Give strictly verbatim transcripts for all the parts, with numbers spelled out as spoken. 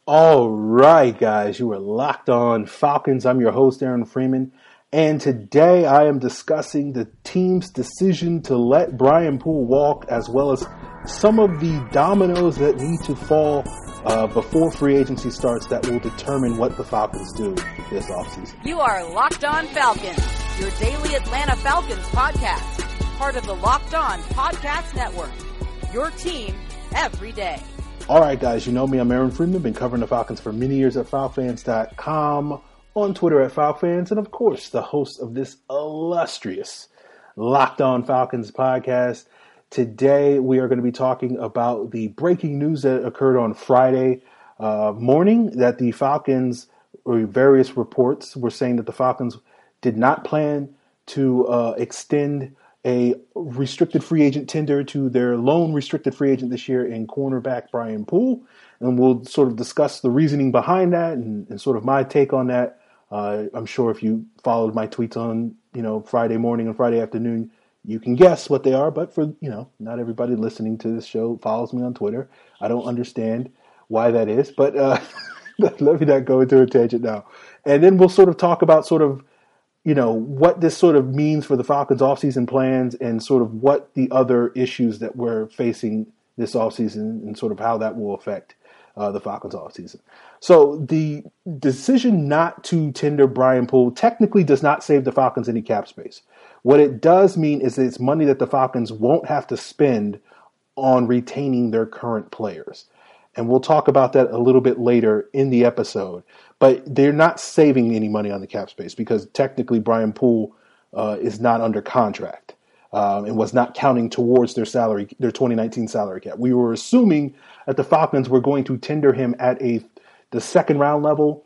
All right, guys, you are locked on Falcons. I'm your host, Aaron Freeman, and today I am discussing the team's decision to let Brian Poole walk, as well as some of the dominoes that need to fall uh, before free agency starts that will determine what the Falcons do this offseason. You are Locked On Falcons, your daily Atlanta Falcons podcast, part of the Locked On Podcast Network, your team every day. All right, guys, you know me. I'm Aaron Freeman. Been covering the Falcons for many years at Falcons dot com, on Twitter at Falcons, and of course, the host of this illustrious Locked On Falcons podcast. Today, we are going to be talking about the breaking news that occurred on Friday uh, morning that the Falcons, or various reports, were saying that the Falcons did not plan to uh, extend a restricted free agent tender to their lone restricted free agent this year in cornerback Brian Poole. And we'll sort of discuss the reasoning behind that and, and sort of my take on that. Uh, I'm sure if you followed my tweets on, you know, Friday morning and Friday afternoon, you can guess what they are. But for, you know, not everybody listening to this show follows me on Twitter. I don't understand why that is, but uh, let me not go into a tangent now. And then we'll sort of talk about sort of, you know, what this sort of means for the Falcons offseason plans and sort of what the other issues that we're facing this offseason and sort of how that will affect uh, the Falcons offseason. So the decision not to tender Brian Poole technically does not save the Falcons any cap space. What it does mean is that it's money that the Falcons won't have to spend on retaining their current players. And we'll talk about that a little bit later in the episode. But they're not saving any money on the cap space because technically Brian Poole uh, is not under contract um, and was not counting towards their salary, their twenty nineteen salary cap. We were assuming that the Falcons were going to tender him at a the second round level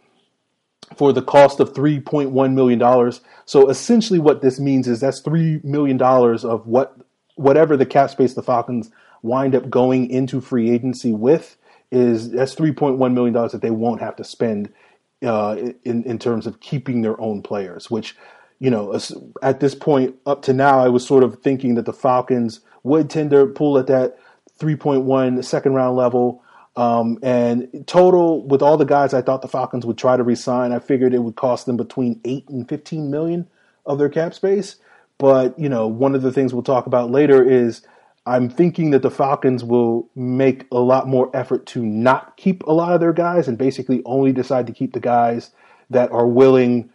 for the cost of three point one million dollars. So essentially what this means is that's three million dollars of what whatever the cap space the Falcons wind up going into free agency with is that's three point one million dollars that they won't have to spend uh, in, in terms of keeping their own players, which, you know, at this point up to now, I was sort of thinking that the Falcons would tender Poole at that three point one second round level. Um, and total, with all the guys I thought the Falcons would try to re-sign, I figured it would cost them between eight and fifteen million of their cap space. But, you know, one of the things we'll talk about later is I'm thinking that the Falcons will make a lot more effort to not keep a lot of their guys and basically only decide to keep the guys that are willing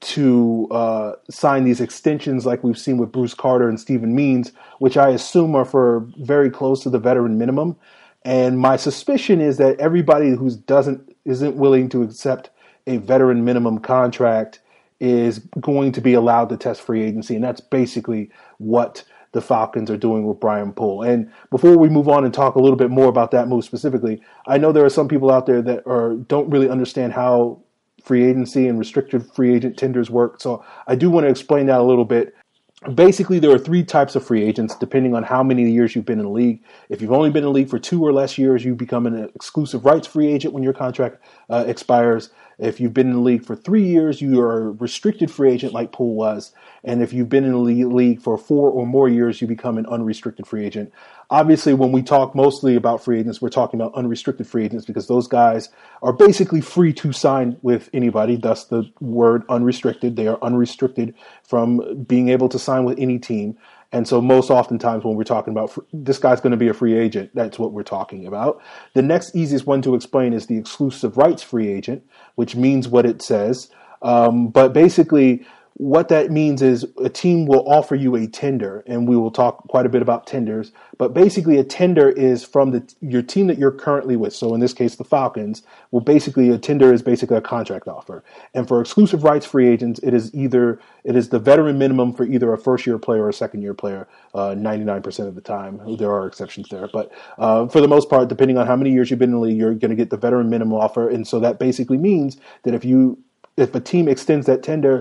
to uh, sign these extensions like we've seen with Bruce Carter and Steven Means, which I assume are for very close to the veteran minimum. And my suspicion is that everybody who doesn't isn't willing to accept a veteran minimum contract is going to be allowed to test free agency. And that's basically what the Falcons are doing with Brian Poole. And before we move on and talk a little bit more about that move specifically, I know there are some people out there that are don't really understand how free agency and restricted free agent tenders work. So I do want to explain that a little bit. Basically, there are three types of free agents depending on how many years you've been in the league. If you've only been in the league for two or less years, you become an exclusive rights free agent when your contract uh, expires. If you've been in the league for three years, you are a restricted free agent like Poole was. And if you've been in the league for four or more years, you become an unrestricted free agent. Obviously, when we talk mostly about free agents, we're talking about unrestricted free agents because those guys are basically free to sign with anybody. Thus the word unrestricted. They are unrestricted from being able to sign with any team. And so most oftentimes when we're talking about this guy's going to be a free agent, that's what we're talking about. The next easiest one to explain is the exclusive rights free agent, which means what it says. Um, but basically what that means is a team will offer you a tender, and we will talk quite a bit about tenders. But basically a tender is from the your team that you're currently with. So in this case, the Falcons, well, basically a tender is basically a contract offer. And for exclusive rights free agents, it is either it is the veteran minimum for either a first year player or a second year player, uh, ninety-nine percent of the time. There are exceptions there. But uh, for the most part, depending on how many years you've been in the league, you're going to get the veteran minimum offer. And so that basically means that if you if a team extends that tender,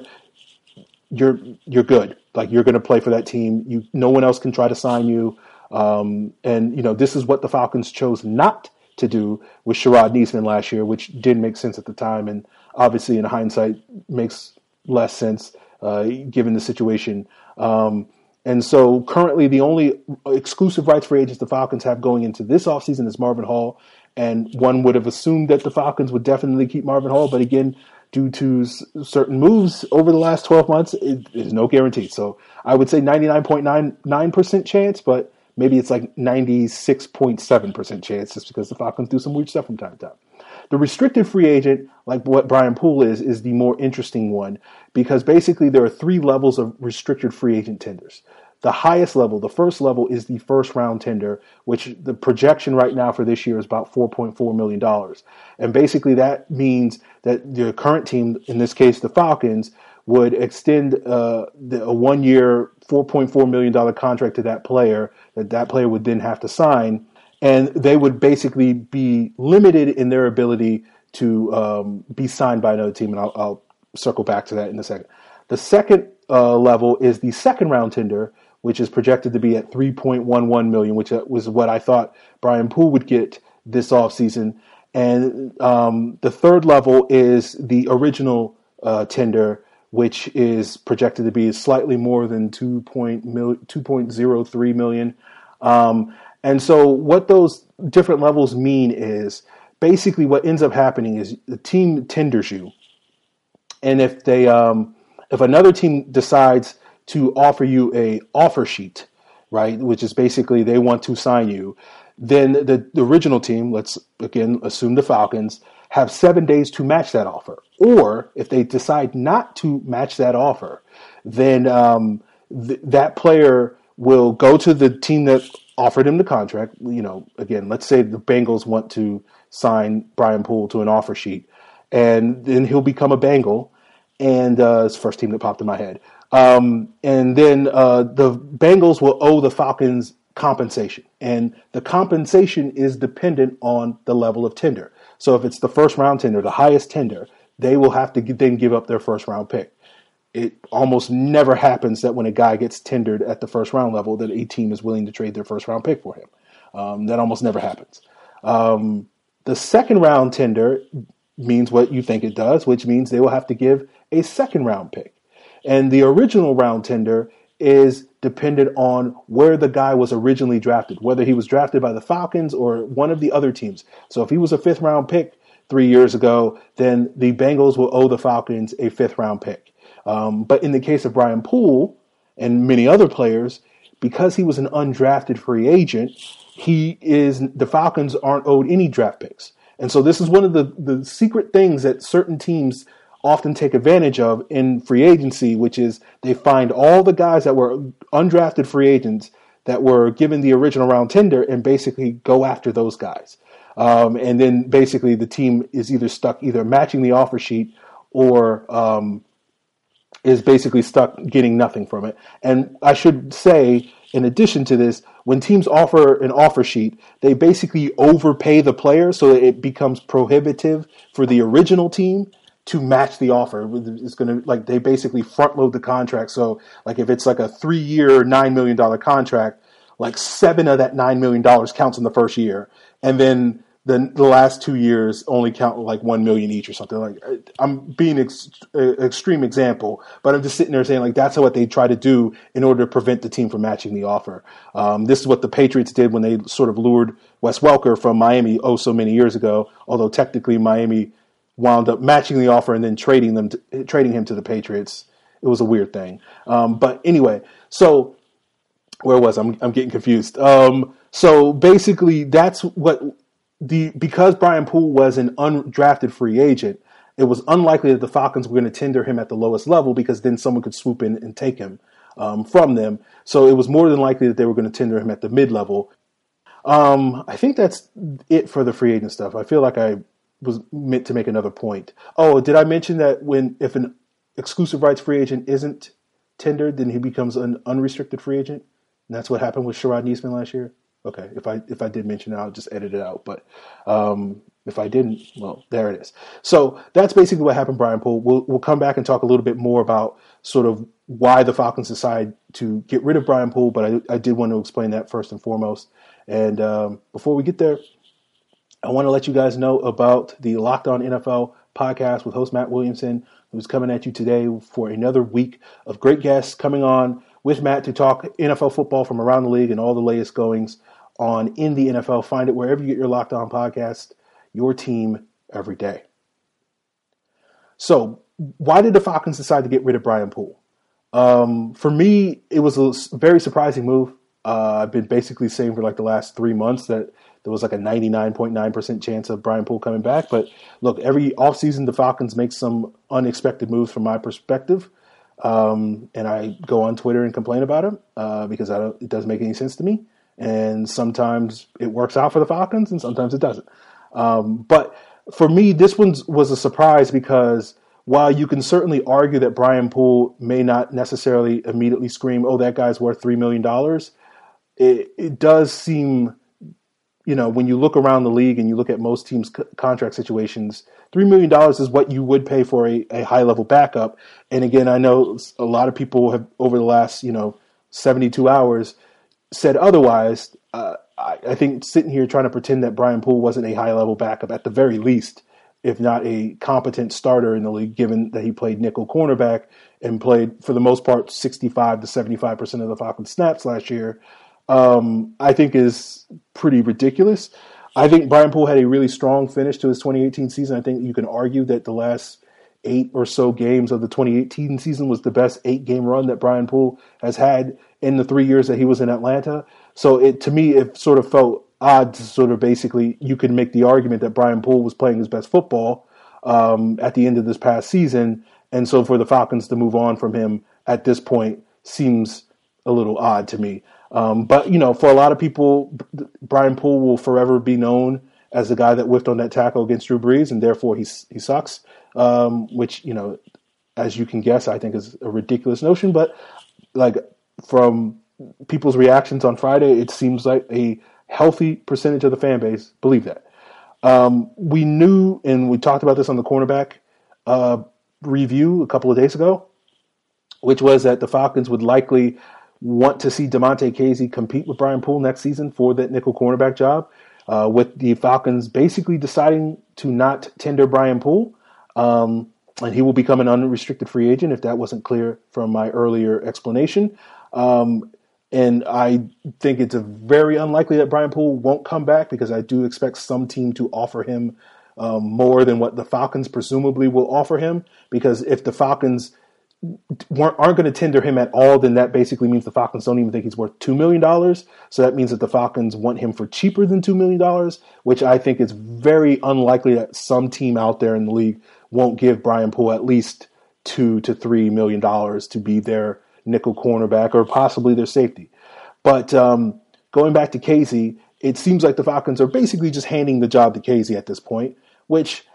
you're you're good. Like you're going to play for that team. You no one else can try to sign you. Um, and you know this is what the Falcons chose not to do with Sherrod Neesman last year, which didn't make sense at the time, and obviously in hindsight makes less sense uh, given the situation. Um, and so currently the only exclusive rights free agents the Falcons have going into this offseason is Marvin Hall And one would have assumed that the Falcons would definitely keep Marvin Hall, but again, due to s- certain moves over the last twelve months, it is no guarantee. So I would say ninety-nine point nine nine percent chance, but maybe it's like ninety-six point seven percent chance just because the Falcons do some weird stuff from time to time. The restricted free agent, like what Brian Poole is, is the more interesting one because basically there are three levels of restricted free agent tenders. The highest level, the first level, is the first round tender, which the projection right now for this year is about four point four million dollars. And basically that means that the current team, in this case the Falcons, would extend uh, the, a one-year four point four million dollars contract to that player that that player would then have to sign. And they would basically be limited in their ability to um, be signed by another team. And I'll, I'll circle back to that in a second. The second uh, level is the second round tender, which is projected to be at three point one one million dollars, which was what I thought Brian Poole would get this offseason. And um, the third level is the original uh, tender, which is projected to be slightly more than two point oh three million dollars. Um, and so what those different levels mean is basically what ends up happening is the team tenders you. And if they, um, if another team decides to offer you a offer sheet, right, which is basically they want to sign you, then the, the original team, let's again assume the Falcons, have seven days to match that offer. Or if they decide not to match that offer, then um, th- that player will go to the team that offered him the contract. You know, again, let's say the Bengals want to sign Brian Poole to an offer sheet, and then he'll become a Bengal. And uh, it's the first team that popped in my head. Um, and then uh, the Bengals will owe the Falcons compensation. And the compensation is dependent on the level of tender. So if it's the first round tender, the highest tender, they will have to then give up their first round pick. It almost never happens that when a guy gets tendered at the first round level that a team is willing to trade their first round pick for him. Um, that almost never happens. Um, the second round tender means what you think it does, which means they will have to give a second round pick. And the original round tender is dependent on where the guy was originally drafted, whether he was drafted by the Falcons or one of the other teams. So if he was a fifth round pick three years ago, then the Bengals will owe the Falcons a fifth round pick. Um, but in the case of Brian Poole and many other players, because he was an undrafted free agent, he is the Falcons aren't owed any draft picks. And so this is one of the, the secret things that certain teams often take advantage of in free agency, which is they find all the guys that were undrafted free agents that were given the original round tender and basically go after those guys. Um, and then basically the team is either stuck either matching the offer sheet or um, is basically stuck getting nothing from it. And I should say, in addition to this, when teams offer an offer sheet, they basically overpay the player so that it becomes prohibitive for the original team to match the offer. It's going to, like, they basically front load the contract. So like if it's like a three year, nine million dollars contract, like seven of that nine million dollars counts in the first year. And then the, the last two years only count like one million each or something. Like, I'm being an ex- extreme example, but I'm just sitting there saying like, that's what they try to do in order to prevent the team from matching the offer. Um, this is what the Patriots did when they sort of lured Wes Welker from Miami oh so many years ago, although technically Miami wound up matching the offer and then trading them, to, trading him to the Patriots. It was a weird thing. Um, but anyway, so where was I? I'm, I'm getting confused. Um, so basically, that's what the because Brian Poole was an undrafted free agent. It was unlikely that the Falcons were going to tender him at the lowest level because then someone could swoop in and take him um, from them. So it was more than likely that they were going to tender him at the mid level. Um, I think that's it for the free agent stuff. I feel like I was meant to make another point. Oh, did I mention that when if an exclusive rights free agent isn't tendered, then he becomes an unrestricted free agent? And that's what happened with Sherrod Niesman last year? Okay, if I if I did mention it, I'll just edit it out. But um, if I didn't, well, there it is. So that's basically what happened, Brian Poole. We'll, we'll come back and talk a little bit more about sort of why the Falcons decided to get rid of Brian Poole, but I, I did want to explain that first and foremost. And um, before we get there, I want to let you guys know about the Locked On N F L podcast with host Matt Williamson, who's coming at you today for another week of great guests coming on with Matt to talk N F L football from around the league and all the latest goings on In the N F L. Find it wherever you get your Locked On podcast, your team every day. So why did the Falcons decide to get rid of Brian Poole? Um, for me, it was a very surprising move. Uh, I've been basically saying for like the last three months that there was like a ninety-nine point nine percent chance of Brian Poole coming back. But look, every offseason, the Falcons make some unexpected moves from my perspective. Um, and I go on Twitter and complain about it uh, because I don't, it doesn't make any sense to me. And sometimes it works out for the Falcons and sometimes it doesn't. Um, but for me, this one was a surprise because while you can certainly argue that Brian Poole may not necessarily immediately scream, oh, that guy's worth three million dollars, it, it does seem, you know, when you look around the league and you look at most teams' c- contract situations, three million dollars is what you would pay for a, a high-level backup. And again, I know a lot of people have, over the last, you know, seventy-two hours, said otherwise. Uh, I, I think sitting here trying to pretend that Brian Poole wasn't a high-level backup, at the very least, if not a competent starter in the league, given that he played nickel cornerback and played, for the most part, sixty-five to seventy-five percent of the Falcons snaps last year, um, I think is pretty ridiculous. I think Brian Poole had a really strong finish to his twenty eighteen season. I think you can argue that the last eight or so games of the twenty eighteen season was the best eight-game run that Brian Poole has had in the three years that he was in Atlanta. So it, to me, it sort of felt odd to sort of basically, you could make the argument that Brian Poole was playing his best football um, at the end of this past season. And so for the Falcons to move on from him at this point seems a little odd to me. Um, but, you know, for a lot of people, Brian Poole will forever be known as the guy that whiffed on that tackle against Drew Brees, and therefore he, he sucks, um, which, you know, as you can guess, I think is a ridiculous notion. But, like, from people's reactions on Friday, it seems like a healthy percentage of the fan base believe that. Um, we knew, and we talked about this on the cornerback uh, review a couple of days ago, which was that the Falcons would likely want to see Damontae Kazee compete with Brian Poole next season for that nickel cornerback job, uh, with the Falcons basically deciding to not tender Brian Poole. Um, and he will become an unrestricted free agent, if that wasn't clear from my earlier explanation. Um, and I think it's a very unlikely that Brian Poole won't come back, because I do expect some team to offer him um, more than what the Falcons presumably will offer him, because if the Falcons weren't, aren't going to tender him at all, then that basically means the Falcons don't even think he's worth two million dollars. So that means that the Falcons want him for cheaper than two million dollars, which I think is very unlikely that some team out there in the league won't give Brian Poole at least two to three million dollars to be their nickel cornerback or possibly their safety. But um, going back to Kazee, it seems like the Falcons are basically just handing the job to Kazee at this point, which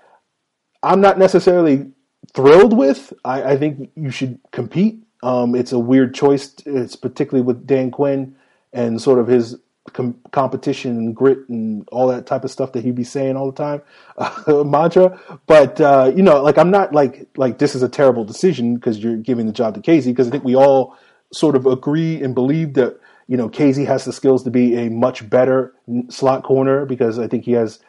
I'm not necessarily thrilled with. I, I think you should compete. Um, it's a weird choice. It's particularly with Dan Quinn and sort of his com- competition and grit and all that type of stuff that he'd be saying all the time, uh, mantra. But uh, you know, like I'm not like like this is a terrible decision because you're giving the job to Kazee, because I think we all sort of agree and believe that, you know, Kazee has the skills to be a much better slot corner, because I think he has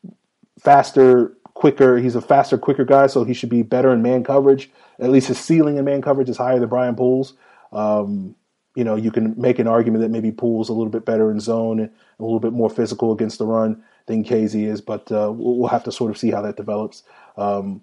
faster, quicker. He's a faster, quicker guy, so he should be better in man coverage. At least his ceiling in man coverage is higher than Brian Poole's. Um, you know, you can make an argument that maybe Poole's a little bit better in zone and a little bit more physical against the run than Kazee is, but uh, we'll have to sort of see how that develops. Um,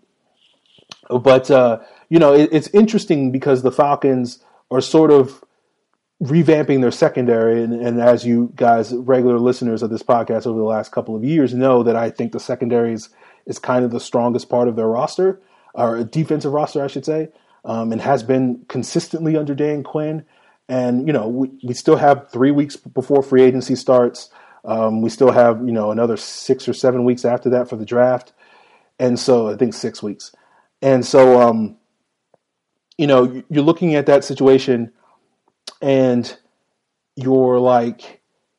but, uh, you know, it, it's interesting because the Falcons are sort of revamping their secondary. And, and as you guys, regular listeners of this podcast over the last couple of years, know that I think the secondary is, is kind of the strongest part of their roster, or defensive roster, I should say, um, and has been consistently under Dan Quinn. And, you know, we, we still have three weeks before free agency starts. Um, we still have, you know, another six or seven weeks after that for the draft. And so I think six weeks. And so, um, you know, you're looking at that situation and you're like,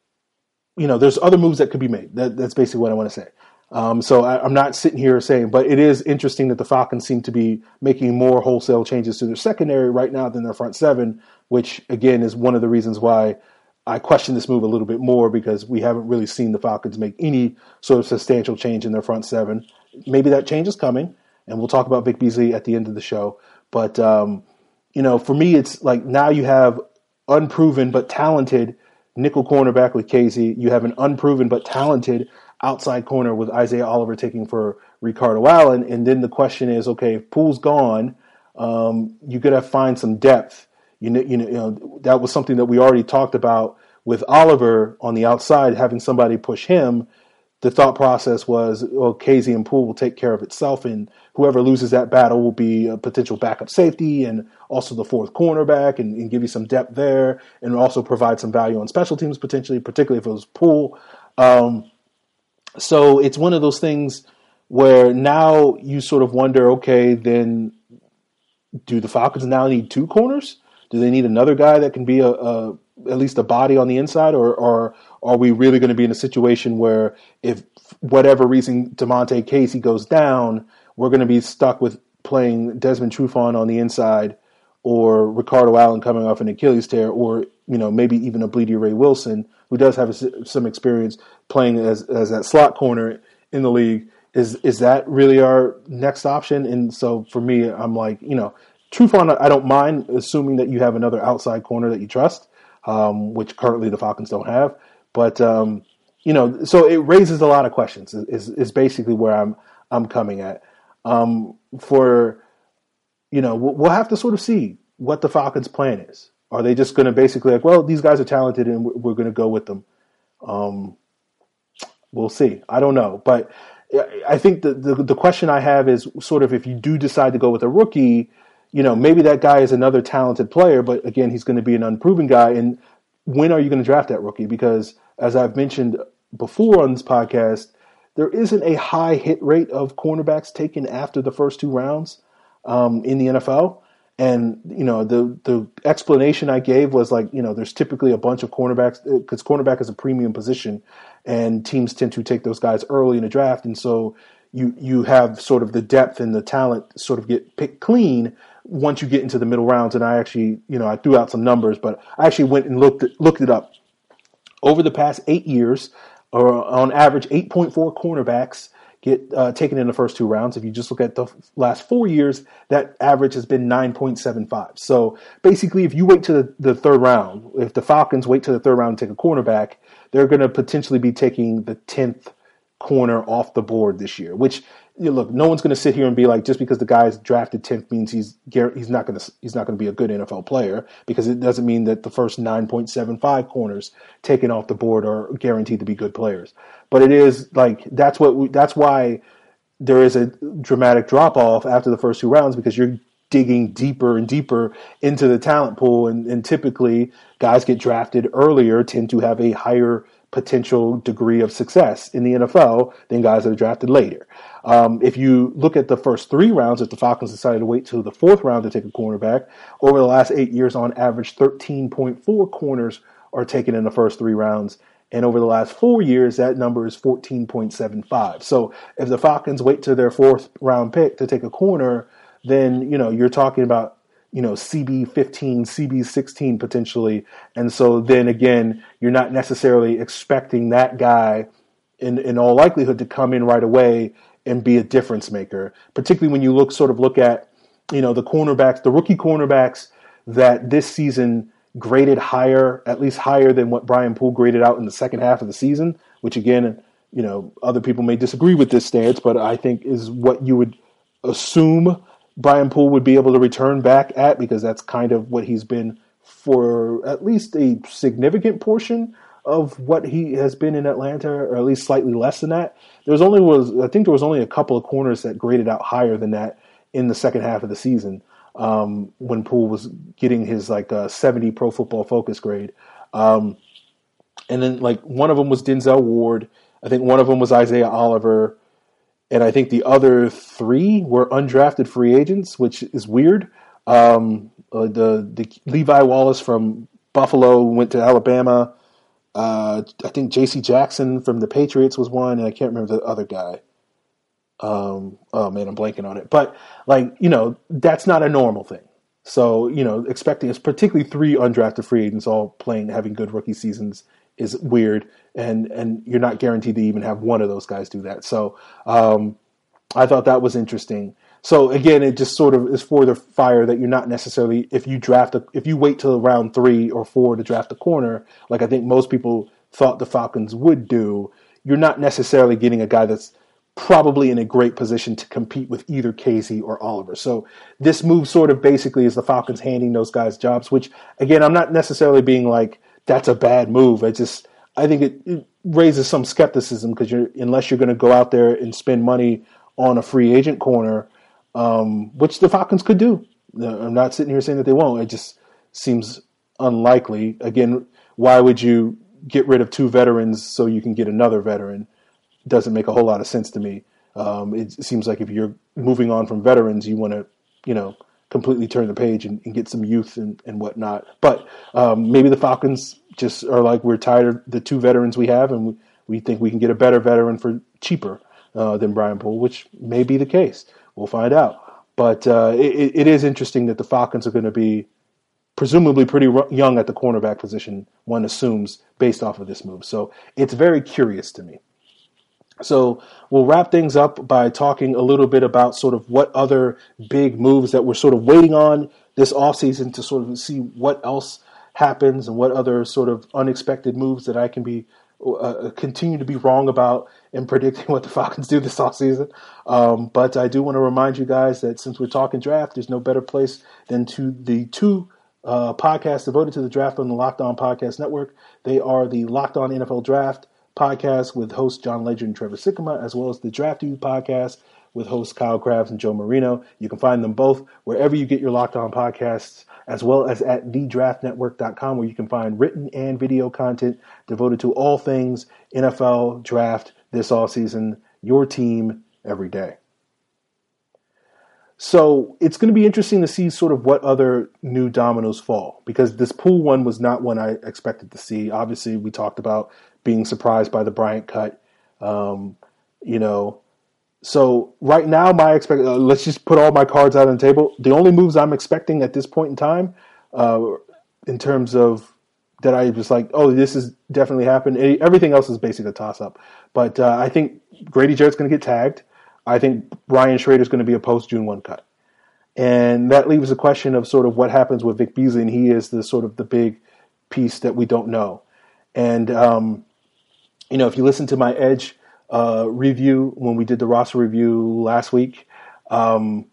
you know, there's other moves that could be made. That, that's basically what I want to say. Um, so I, I'm not sitting here saying, but it is interesting that the Falcons seem to be making more wholesale changes to their secondary right now than their front seven, which, again, is one of the reasons why I question this move a little bit more, because we haven't really seen the Falcons make any sort of substantial change in their front seven. Maybe that change is coming, and we'll talk about Vic Beasley at the end of the show. But, um, you know, for me, it's like now you have unproven but talented nickel cornerback with Casey. You have an unproven but talented outside corner with Isaiah Oliver taking for Ricardo Allen. And then the question is, okay, if Poole's gone, um, you got to find some depth. You know, you know, you know, that was something that we already talked about with Oliver on the outside, having somebody push him. The thought process was, well, Casey and Poole will take care of itself, and whoever loses that battle will be a potential backup safety and also the fourth cornerback, and, and give you some depth there, and also provide some value on special teams potentially, particularly if it was Poole. Um, so it's one of those things where now you sort of wonder, okay, then do the Falcons now need two corners? Do they need another guy that can be a, a at least a body on the inside, or, or are we really going to be in a situation where if whatever reason DeMonte Casey goes down, we're going to be stuck with playing Desmond Trufant on the inside, or Ricardo Allen coming off an Achilles tear, or you know maybe even a Bleedy Ray Wilson, who does have a, some experience playing as as that slot corner in the league. Is is that really our next option? And so for me, I'm like, you know, Trufant, I don't mind, assuming that you have another outside corner that you trust, um, which currently the Falcons don't have. But um, you know, so it raises a lot of questions. Is is basically where I'm I'm coming at. Um, for you know, we'll, we'll have to sort of see what the Falcons' plan is. Are they just going to basically like, well, these guys are talented and we're, we're going to go with them? Um, we'll see. I don't know, but I think the, the the question I have is sort of if you do decide to go with a rookie, you know, maybe that guy is another talented player, but again, he's going to be an unproven guy. And when are you going to draft that rookie? Because as I've mentioned before on this podcast, there isn't a high hit rate of cornerbacks taken after the first two rounds um, in the N F L. And, you know, the the explanation I gave was like, you know, there's typically a bunch of cornerbacks because cornerback is a premium position and teams tend to take those guys early in the draft. And so you you have sort of the depth and the talent sort of get picked clean once you get into the middle rounds. And I actually, you know, I threw out some numbers, but I actually went and looked it, looked it up. Over the past eight years, or on average, eight point four cornerbacks get uh, taken in the first two rounds. If you just look at the last four years, that average has been nine point seven five. So basically, if you wait to the, the third round, if the Falcons wait to the third round to take a cornerback, they're going to potentially be taking the tenth corner off the board this year, which, you know, look, no one's going to sit here and be like, just because the guy's drafted tenth means he's he's not going to he's not going to be a good N F L player, because it doesn't mean that the first nine point seven five corners taken off the board are guaranteed to be good players. But it is like that's what we, that's why there is a dramatic drop off after the first two rounds, because you're digging deeper and deeper into the talent pool, and, and typically guys get drafted earlier tend to have a higher potential degree of success in the N F L than guys that are drafted later. Um, if you look at the first three rounds, if the Falcons decided to wait till the fourth round to take a cornerback, over the last eight years, on average, thirteen point four corners are taken in the first three rounds. And over the last four years, that number is fourteen point seven five. So if the Falcons wait to their fourth round pick to take a corner, then, you know, you're talking about, you know, C B fifteen, C B sixteen potentially. And so then again, you're not necessarily expecting that guy in, in all likelihood to come in right away and be a difference maker, particularly when you look sort of look at, you know, the cornerbacks, the rookie cornerbacks that this season graded higher, at least higher than what Brian Poole graded out in the second half of the season, which again, you know, other people may disagree with this stance, but I think is what you would assume Brian Poole would be able to return back at, because that's kind of what he's been for at least a significant portion of what he has been in Atlanta, or at least slightly less than that. There was only was I think there was only a couple of corners that graded out higher than that in the second half of the season, um, when Poole was getting his like uh, seventy Pro Football Focus grade. Um, and then like one of them was Denzel Ward. I think one of them was Isaiah Oliver. And I think the other three were undrafted free agents, which is weird. Um, uh, the, the Levi Wallace from Buffalo went to Alabama. Uh, I think J C Jackson from the Patriots was one, and I can't remember the other guy. Um, oh, man, I'm blanking on it. But, like, you know, that's not a normal thing. So, you know, expecting, it's particularly three undrafted free agents all playing, having good rookie seasons is weird. And, and you're not guaranteed to even have one of those guys do that. So, um, I thought that was interesting. So again, it just sort of is for the fire that you're not necessarily, if you draft, a, if you wait till round three or four to draft a corner, like I think most people thought the Falcons would do, you're not necessarily getting a guy that's probably in a great position to compete with either Casey or Oliver. So this move sort of basically is the Falcons handing those guys jobs, which again, I'm not necessarily being like, that's a bad move. I just, I think it, it raises some skepticism because you're, unless you're going to go out there and spend money on a free agent corner, um, which the Falcons could do. I'm not sitting here saying that they won't. It just seems unlikely. Again, why would you get rid of two veterans so you can get another veteran? Doesn't make a whole lot of sense to me. Um, it seems like if you're moving on from veterans, you want to, you know, completely turn the page and, and get some youth and, and whatnot. But um, maybe the Falcons just are like, we're tired of the two veterans we have, and we, we think we can get a better veteran for cheaper uh, than Brian Poole, which may be the case. We'll find out. But uh, it, it is interesting that the Falcons are going to be presumably pretty young at the cornerback position, one assumes, based off of this move. So it's very curious to me. So we'll wrap things up by talking a little bit about sort of what other big moves that we're sort of waiting on this offseason to sort of see what else happens and what other sort of unexpected moves that I can be uh, continue to be wrong about in predicting what the Falcons do this offseason. Um, but I do want to remind you guys that since we're talking draft, there's no better place than to the two uh, podcasts devoted to the draft on the Locked On Podcast Network. They are the Locked On N F L Draft podcast with hosts John Legend and Trevor Sikkema, as well as the Draft You podcast with hosts Kyle Krabs and Joe Marino. You can find them both wherever you get your Locked On podcasts, as well as at the draft network dot com, where you can find written and video content devoted to all things N F L draft this offseason, your team every day. So it's going to be interesting to see sort of what other new dominoes fall, because this Poole one was not one I expected to see. Obviously, we talked about being surprised by the Bryant cut, um, you know. So right now, my expect uh, let's just put all my cards out on the table. The only moves I'm expecting at this point in time, uh, in terms of that I was like, oh, this is definitely happened. Everything else is basically a toss-up. But uh, I think Grady Jarrett's going to get tagged. I think Ryan Schrader's going to be a post-June first cut. And that leaves a question of sort of what happens with Vic Beasley, and he is the sort of the big piece that we don't know. And, um, you know, if you listen to my Edge uh, review when we did the roster review last week, um,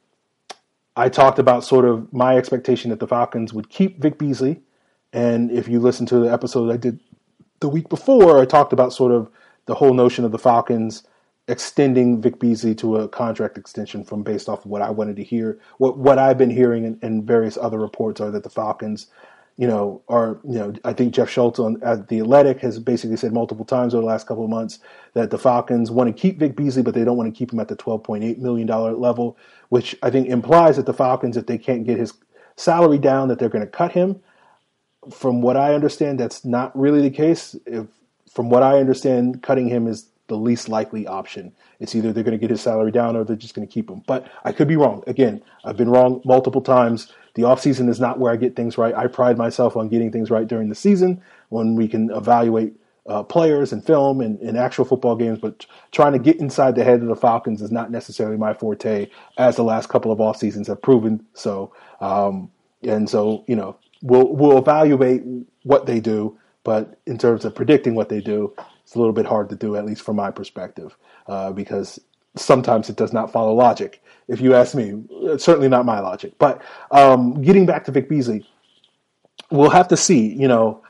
I talked about sort of my expectation that the Falcons would keep Vic Beasley. And if you listen to the episode I did the week before, I talked about sort of the whole notion of the Falcons extending Vic Beasley to a contract extension from based off of what I wanted to hear. What what I've been hearing and, and various other reports are that the Falcons, you know, are, you know, I think Jeff Schultz on at The Athletic has basically said multiple times over the last couple of months that the Falcons want to keep Vic Beasley, but they don't want to keep him at the twelve point eight million dollars level, which I think implies that the Falcons, if they can't get his salary down, that they're going to cut him. From what I understand, that's not really the case. If, from what I understand, cutting him is the least likely option. It's either they're going to get his salary down or they're just going to keep him. But I could be wrong. Again, I've been wrong multiple times. The offseason is not where I get things right. I pride myself on getting things right during the season when we can evaluate uh, players and film and, and actual football games. But trying to get inside the head of the Falcons is not necessarily my forte, as the last couple of off seasons have proven. So, um, and so, you know, we'll we'll evaluate what they do. But in terms of predicting what they do, it's a little bit hard to do, at least from my perspective, uh, because sometimes it does not follow logic. If you ask me, it's certainly not my logic. But um, getting back to Vic Beasley, we'll have to see. You know,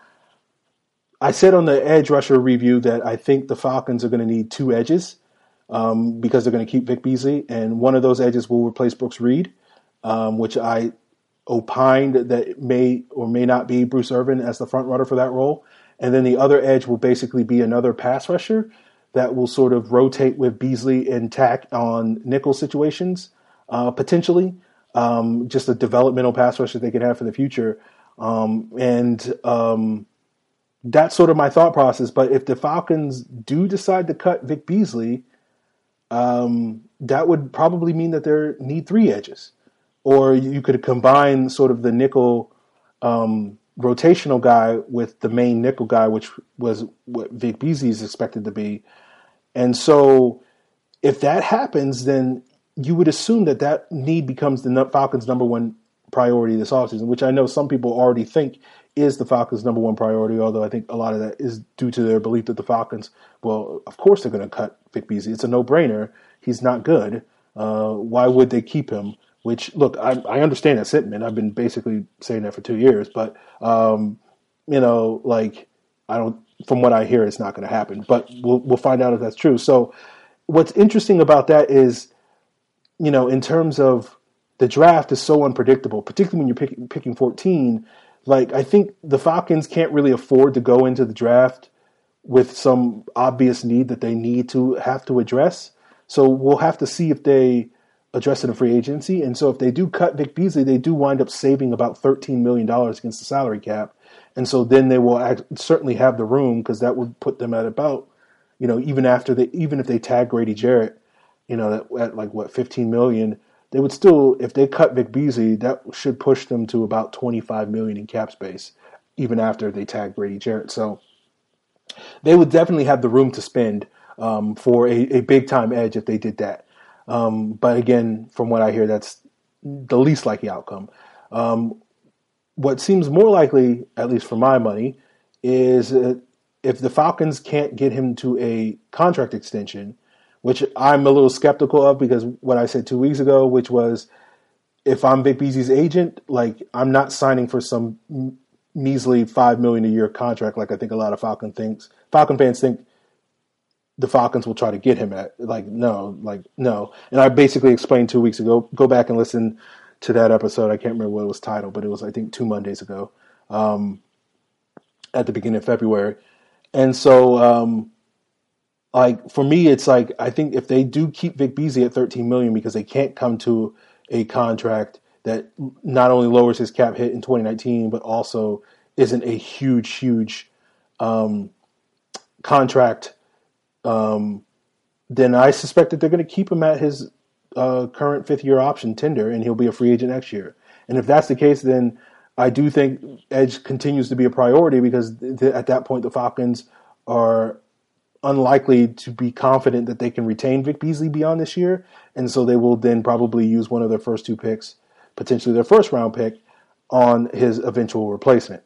I said on the edge rusher review that I think the Falcons are going to need two edges um, because they're going to keep Vic Beasley, and one of those edges will replace Brooks Reed, um, which I opined that it may or may not be Bruce Irvin as the front runner for that role. And then the other edge will basically be another pass rusher that will sort of rotate with Beasley and tack on nickel situations, uh, potentially. Um, just a developmental pass rusher they could have for the future. Um, and um, that's sort of my thought process. But if the Falcons do decide to cut Vic Beasley, um, that would probably mean that they need three edges. Or you could combine sort of the nickel um, rotational guy with the main nickel guy, which was what Vic Beasley is expected to be. And so if that happens, then you would assume that that need becomes the Falcons' number one priority this offseason, which I know some people already think is the Falcons' number one priority, although I think a lot of that is due to their belief that the Falcons, well, of course they're going to cut Vic Beasley. It's a no-brainer. He's not good. Uh, why would they keep him? Which, look, I, I understand that sentiment. I've been basically saying that for two years. But, um, you know, like, I don't, from what I hear, it's not going to happen. But we'll we'll find out if that's true. So what's interesting about that is, you know, in terms of the draft is so unpredictable, particularly when you're picking, picking fourteen. Like, I think the Falcons can't really afford to go into the draft with some obvious need that they need to have to address. So we'll have to see if they address it in free agency. And so if they do cut Vic Beasley, they do wind up saving about thirteen million dollars against the salary cap. And so then they will act, certainly have the room, because that would put them at about, you know, even after they, even if they tag Grady Jarrett, you know, at, at like what, fifteen million dollars, they would still, if they cut Vic Beasley, that should push them to about twenty-five million dollars in cap space, even after they tag Grady Jarrett. So they would definitely have the room to spend um, for a, a big-time edge if they did that. Um, but again, from what I hear, that's the least likely outcome. Um, what seems more likely, at least for my money, is uh, if the Falcons can't get him to a contract extension, which I'm a little skeptical of, because what I said two weeks ago, which was, if I'm Vic Beasley's agent, like, I'm not signing for some measly five million dollars a year contract like I think a lot of Falcon thinks. Falcon fans think the Falcons will try to get him at. Like, no, like, no. And I basically explained two weeks ago, go back and listen to that episode. I can't remember what it was titled, but it was, I think, two Mondays ago, um, at the beginning of February. And so, um, like, for me, it's like, I think if they do keep Vic Beasley at thirteen million dollars because they can't come to a contract that not only lowers his cap hit in twenty nineteen, but also isn't a huge, huge um, contract, um, then I suspect that they're going to keep him at his uh, current fifth-year option tender, and he'll be a free agent next year. And if that's the case, then I do think edge continues to be a priority, because th- at that point the Falcons are unlikely to be confident that they can retain Vic Beasley beyond this year. And so they will then probably use one of their first two picks, potentially their first round pick, on his eventual replacement.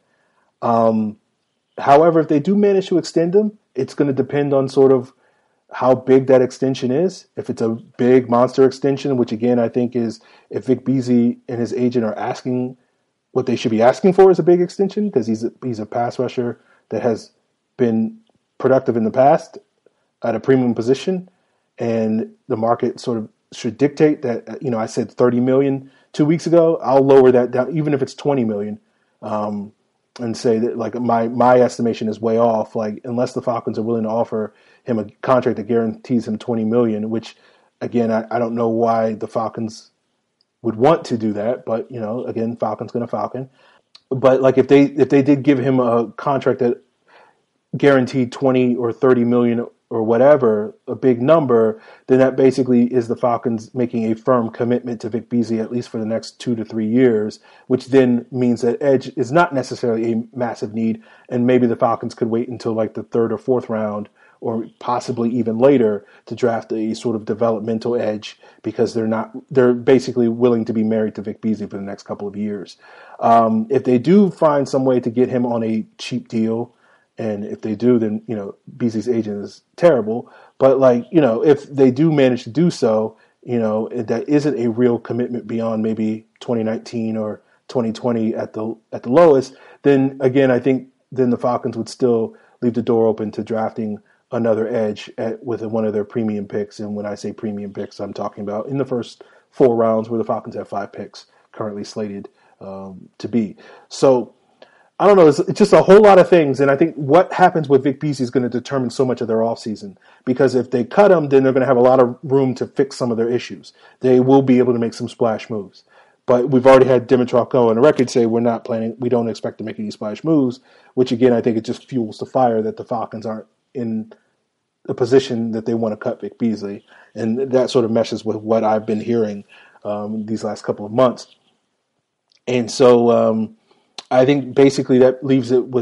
Um, however, if they do manage to extend him, it's going to depend on sort of how big that extension is. If it's a big monster extension, which again, I think is, if Vic Beasley and his agent are asking what they should be asking for is a big extension, because he's a, he's a pass rusher that has been productive in the past at a premium position, and the market sort of should dictate that. You know, I said thirty million two weeks ago. I'll lower that down, even if it's twenty million, um, and say that, like, my my estimation is way off. Like, unless the Falcons are willing to offer him a contract that guarantees him twenty million, which again, I, I don't know why the Falcons would want to do that, but you know, again, Falcon's gonna Falcon. But like, if they if they did give him a contract that guaranteed twenty or thirty million or whatever, a big number, then that basically is the Falcons making a firm commitment to Vic Beasley, at least for the next two to three years, which then means that edge is not necessarily a massive need, and maybe the Falcons could wait until like the third or fourth round, or possibly even later, to draft a sort of developmental edge, because they're not they're basically willing to be married to Vic Beasley for the next couple of years. Um, if they do find some way to get him on a cheap deal, and if they do, then, you know, Beasley's agent is terrible. But, like, you know, if they do manage to do so, you know, that isn't a real commitment beyond maybe twenty nineteen or twenty twenty at the at the lowest, then, again, I think then the Falcons would still leave the door open to drafting another edge at, with one of their premium picks. And when I say premium picks, I'm talking about in the first four rounds, where the Falcons have five picks currently slated um, to be. So, I don't know. It's, it's just a whole lot of things. And I think what happens with Vic Beasley is going to determine so much of their offseason. Because if they cut him, then they're going to have a lot of room to fix some of their issues. They will be able to make some splash moves. But we've already had Dimitroff go on the record say we're not planning, we don't expect to make any splash moves, which again, I think it just fuels the fire that the Falcons aren't in a position that they want to cut Vic Beasley. And that sort of meshes with what I've been hearing um, these last couple of months. And so, um, I think basically that leaves it with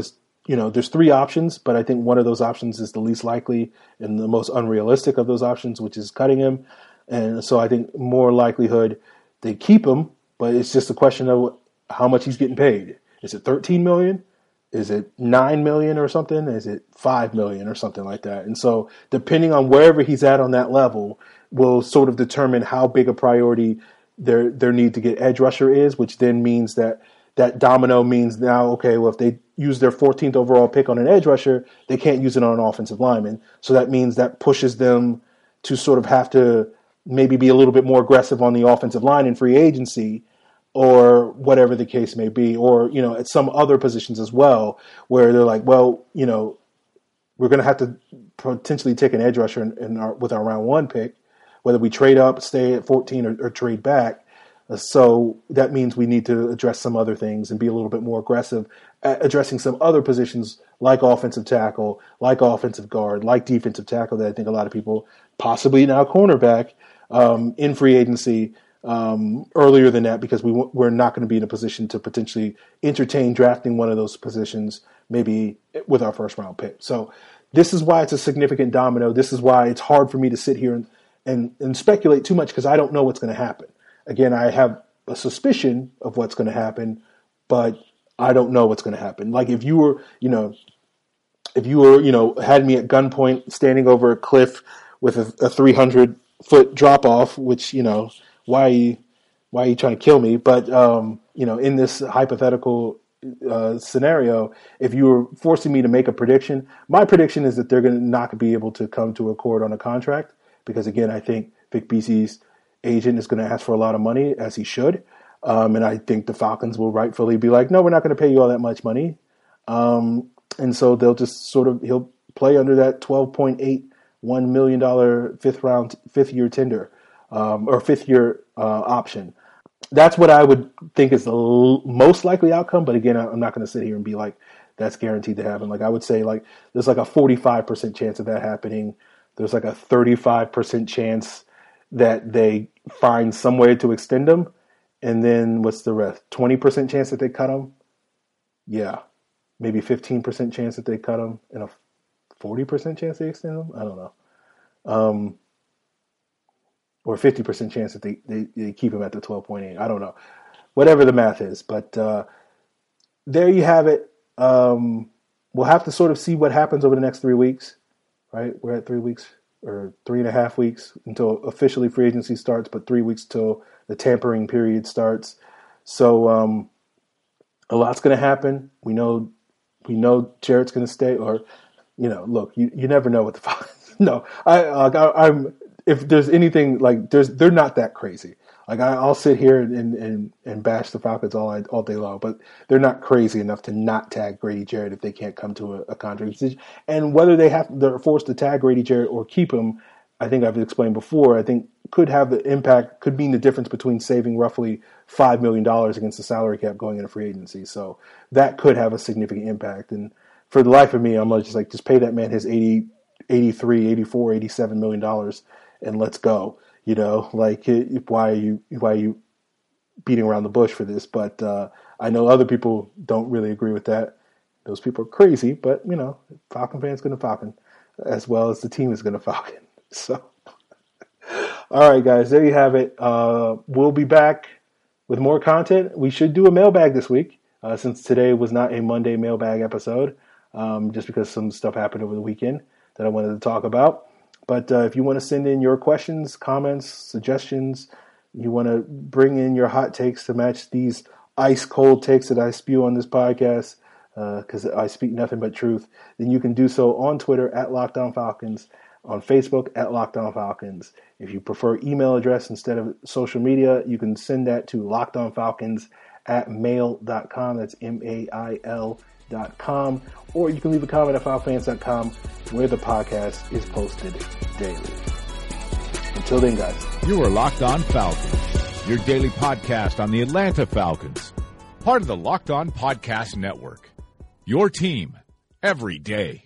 you know, there's three options, but I think one of those options is the least likely and the most unrealistic of those options, which is cutting him. And so I think more likelihood they keep him, but it's just a question of how much he's getting paid. Is it thirteen million dollars? Is it nine million dollars or something? Is it five million dollars or something like that? And so depending on wherever he's at on that level will sort of determine how big a priority their their need to get edge rusher is, which then means that that domino means now, okay, well, if they use their fourteenth overall pick on an edge rusher, they can't use it on an offensive lineman. So that means that pushes them to sort of have to maybe be a little bit more aggressive on the offensive line in free agency or whatever the case may be, or, you know, at some other positions as well, where they're like, well, you know, we're going to have to potentially take an edge rusher in, in our, with our round one pick, whether we trade up, stay at fourteen, or, or trade back. So that means we need to address some other things and be a little bit more aggressive at addressing some other positions like offensive tackle, like offensive guard, like defensive tackle that I think a lot of people, possibly now cornerback, um, in free agency um, earlier than that, because we w- we're not going to be in a position to potentially entertain drafting one of those positions maybe with our first round pick. So this is why it's a significant domino. This is why it's hard for me to sit here and, and, and speculate too much, because I don't know what's going to happen. Again, I have a suspicion of what's going to happen, but I don't know what's going to happen. Like if you were, you know, if you were, you know, had me at gunpoint standing over a cliff with a, a three hundred foot drop off, which, you know, why are you, why are you trying to kill me? But, um, you know, in this hypothetical uh, scenario, if you were forcing me to make a prediction, my prediction is that they're going to not be able to come to accord on a contract because, again, I think Vic Beasley's agent is going to ask for a lot of money, as he should. Um, and I think the Falcons will rightfully be like, no, we're not going to pay you all that much money. Um, and so they'll just sort of, he'll play under that twelve point eight one million dollars fifth round, fifth year tender, um, or fifth year uh, option. That's what I would think is the l- most likely outcome. But again, I'm not going to sit here and be like, that's guaranteed to happen. Like I would say like, there's like a forty-five percent chance of that happening. There's like a thirty-five percent chance that they find some way to extend them. And then what's the rest? twenty percent chance that they cut them? Yeah. Maybe fifteen percent chance that they cut them and a forty percent chance they extend them? I don't know. Um, or fifty percent chance that they, they, they keep them at the twelve point eight. I don't know. Whatever the math is. But uh, there you have it. Um, we'll have to sort of see what happens over the next three weeks. Right? We're at three weeks. Or three and a half weeks until officially free agency starts, but three weeks till the tampering period starts. So um, a lot's going to happen. We know, we know Jarrett's going to stay. Or, you know, look, you, you never know what the Falcons. No, I, like, I I'm. If there's anything like there's, they're not that crazy. Like I, I'll sit here and, and, and bash the Falcons all all day long, but they're not crazy enough to not tag Grady Jarrett if they can't come to a, a contract decision. And whether they have they're forced to tag Grady Jarrett or keep him, I think I've explained before. I think could have the impact, could mean the difference between saving roughly five million dollars against the salary cap going into free agency. So that could have a significant impact. And for the life of me, I'm just like, just pay that man his eighty, eighty-three, eighty-four, eighty-seven million dollars and let's go. You know, like, why are you why are you beating around the bush for this? But uh, I know other people don't really agree with that. Those people are crazy, but, you know, Falcon fans going to Falcon as well as the team is going to Falcon. So, all right, guys, there you have it. Uh, we'll be back with more content. We should do a mailbag this week uh, since today was not a Monday mailbag episode, um, just because some stuff happened over the weekend that I wanted to talk about. But uh, if you want to send in your questions, comments, suggestions, you want to bring in your hot takes to match these ice cold takes that I spew on this podcast, because uh, I speak nothing but truth, then you can do so on Twitter at Locked On Falcons, on Facebook at Locked On Falcons. If you prefer email address instead of social media, you can send that to lockedonfalcons at mail dot com. That's M A I L dot com. Or you can leave a comment at falcons dot com, where the podcast is posted daily. Until then, guys. You are Locked On Falcons, your daily podcast on the Atlanta Falcons, part of the Locked On Podcast Network. Your team every day.